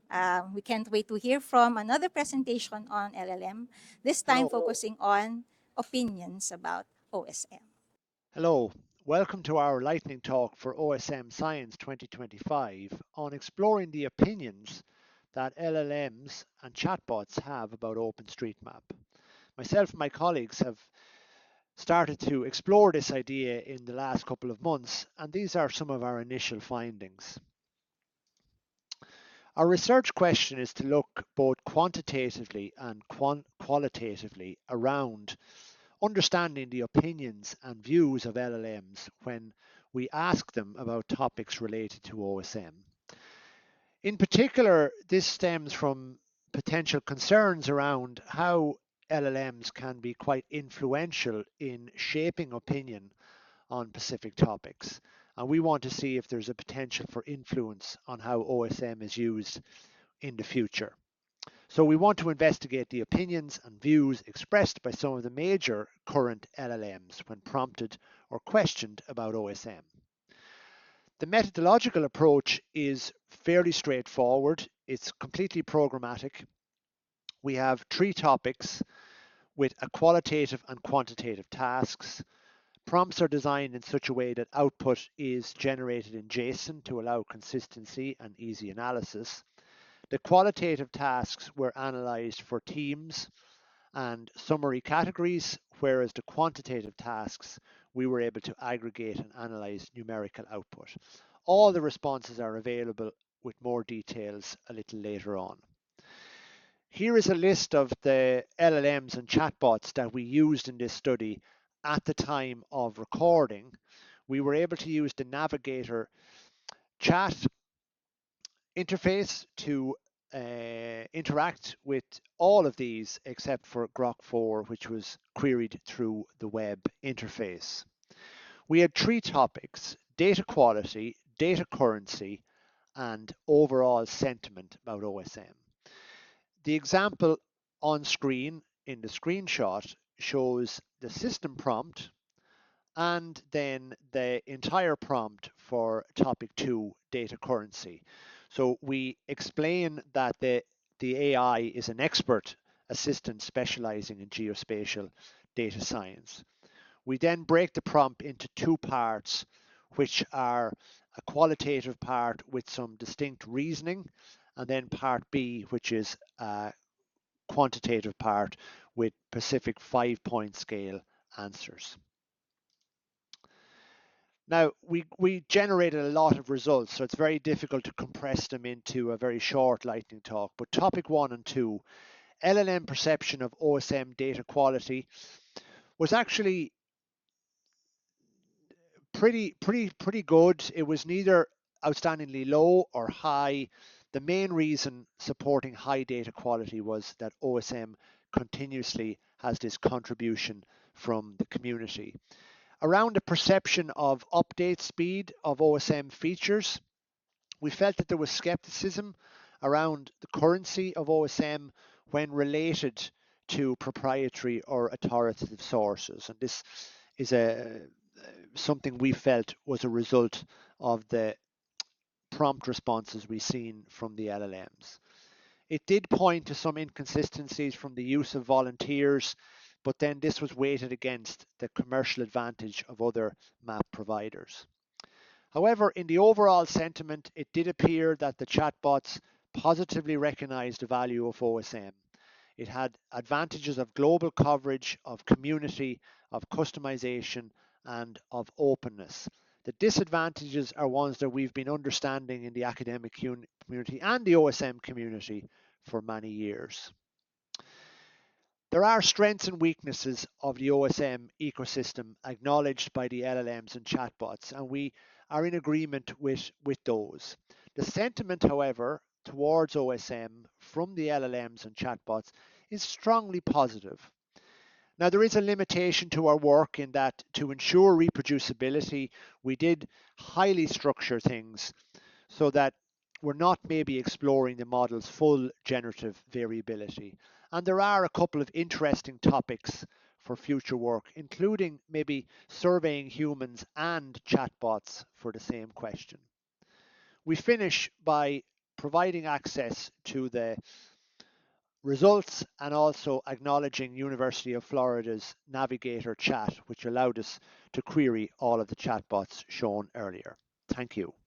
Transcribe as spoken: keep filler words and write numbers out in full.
Um, we can't wait to hear from another presentation on L L M, this time Hello. focusing on opinions about O S M. Hello. Welcome to our lightning talk for O S M Science twenty twenty-five on exploring the opinions that L L Ms and chatbots have about OpenStreetMap. Myself and my colleagues have started to explore this idea in the last couple of months, and these are some of our initial findings. Our research question is to look both quantitatively and qualitatively around understanding the opinions and views of L L Ms when we ask them about topics related to O S M. In particular, this stems from potential concerns around how L L Ms can be quite influential in shaping opinion on specific topics. And we want to see if there's a potential for influence on how O S M is used in the future. So we want to investigate the opinions and views expressed by some of the major current L L Ms when prompted or questioned about O S M. The methodological approach is fairly straightforward. It's completely programmatic. We have three topics with a qualitative and quantitative tasks. Prompts are designed in such a way that output is generated in JSON to allow consistency and easy analysis. The qualitative tasks were analyzed for themes and summary categories, whereas the quantitative tasks, we were able to aggregate and analyze numerical output. All the responses are available with more details a little later on. Here is a list of the L L Ms and chatbots that we used in this study at the time of recording. We were able to use the Navigator chat interface to uh, interact with all of these except for Grok four, which was queried through the web interface. We had three topics: data quality, data currency, and overall sentiment about O S M. The example on screen in the screenshot shows the system prompt and then the entire prompt for topic two, data currency. So we explain that the, the A I is an expert assistant specializing in geospatial data science. We then break the prompt into two parts, which are a qualitative part with some distinct reasoning, and then part B, which is a quantitative part with specific five-point scale answers. Now, we, we generated a lot of results, so it's very difficult to compress them into a very short lightning talk. But topic one and two, L L M perception of O S M data quality, was actually pretty, pretty, pretty good. It was neither outstandingly low or high. The main reason supporting high data quality was that O S M continuously has this contribution from the community. Around the perception of update speed of O S M features, we felt that there was skepticism around the currency of O S M when related to proprietary or authoritative sources. And this is a something we felt was a result of the prompt responses we've seen from the L L Ms. It did point to some inconsistencies from the use of volunteers, but then this was weighted against the commercial advantage of other map providers. However, in the overall sentiment, it did appear that the chatbots positively recognized the value of O S M. It had advantages of global coverage, of community, of customization, and of openness. The disadvantages are ones that we've been understanding in the academic community and the O S M community for many years. There are strengths and weaknesses of the O S M ecosystem acknowledged by the L L Ms and chatbots, and we are in agreement with, with those. The sentiment, however, towards O S M from the L L Ms and chatbots is strongly positive. Now, there is a limitation to our work in that to ensure reproducibility, we did highly structure things so that we're not maybe exploring the model's full generative variability. And there are a couple of interesting topics for future work, including maybe surveying humans and chatbots for the same question. We finish by providing access to the results and also acknowledging University of Florida's Navigator chat, which allowed us to query all of the chatbots shown earlier. Thank you.